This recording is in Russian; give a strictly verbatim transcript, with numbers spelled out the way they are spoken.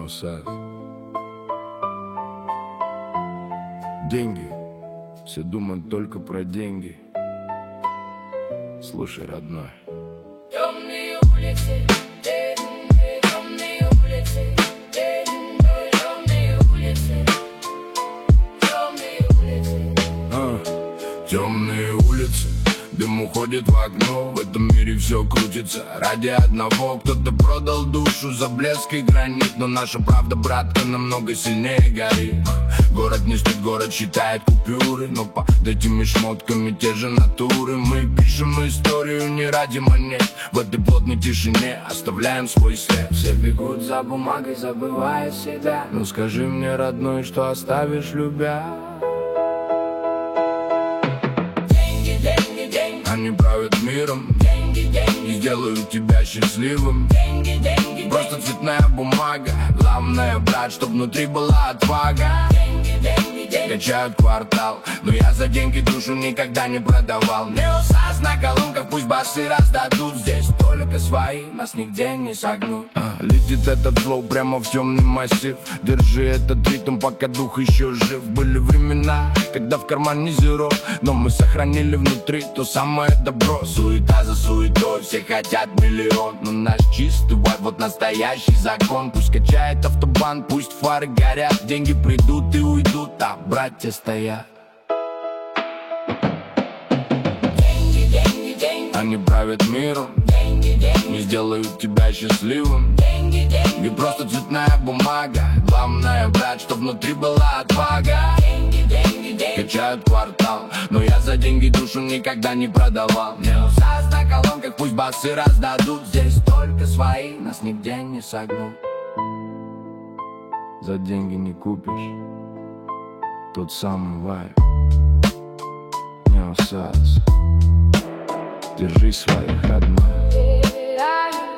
Неосад. Деньги. Все думают только про деньги. Слушай, родной. Темные улицы, темные улицы, темные улицы, темные улицы. А, темные улицы. Дым уходит в окно, в этом мире все крутится ради одного. Кто-то продал душу за блеск и гранит, но наша правда, братка, намного сильнее горит. Город не спит, город считает купюры, но под этими шмотками те же натуры. Мы пишем историю не ради монет, в этой плотной тишине оставляем свой след. Все бегут за бумагой, забывая себя. Ну скажи мне, родной, что оставишь, любя? Они правят миром, деньги, деньги, и сделают тебя счастливым. Деньги, деньги, просто цветная бумага. Главное, брат, чтоб внутри была отвага. Деньги, деньги, деньги, качают квартал, но я за деньги душу никогда не продавал. Неосаз на колонках, пусть басы раздадут. Здесь только свои, нас нигде не согнут. а, Летит этот флоу прямо в темный массив. Держи этот ритм, пока дух еще жив. Были времена, когда в кармане зеро, но мы сохранили внутри то самое добро. Суета за суетой, все хотят миллион, но наш чистый вайб, вот настоящий закон. Пусть качает автобан, пусть фары горят. Деньги придут и уйдут, а братья стоят. Деньги, деньги, деньги, они правят миром, деньги, деньги, не сделают тебя счастливым. деньги, деньги, И просто цветная бумага. Главное, брат, чтоб внутри была отвага. деньги, деньги, деньги, Качают квартал, но я за деньги душу никогда не продавал. Неосаз на колонках, пусть басы раздадут. Здесь только свои, нас нигде не согнут. За деньги не купишь тот самый вайб. Неосаз, держи своих, родной. I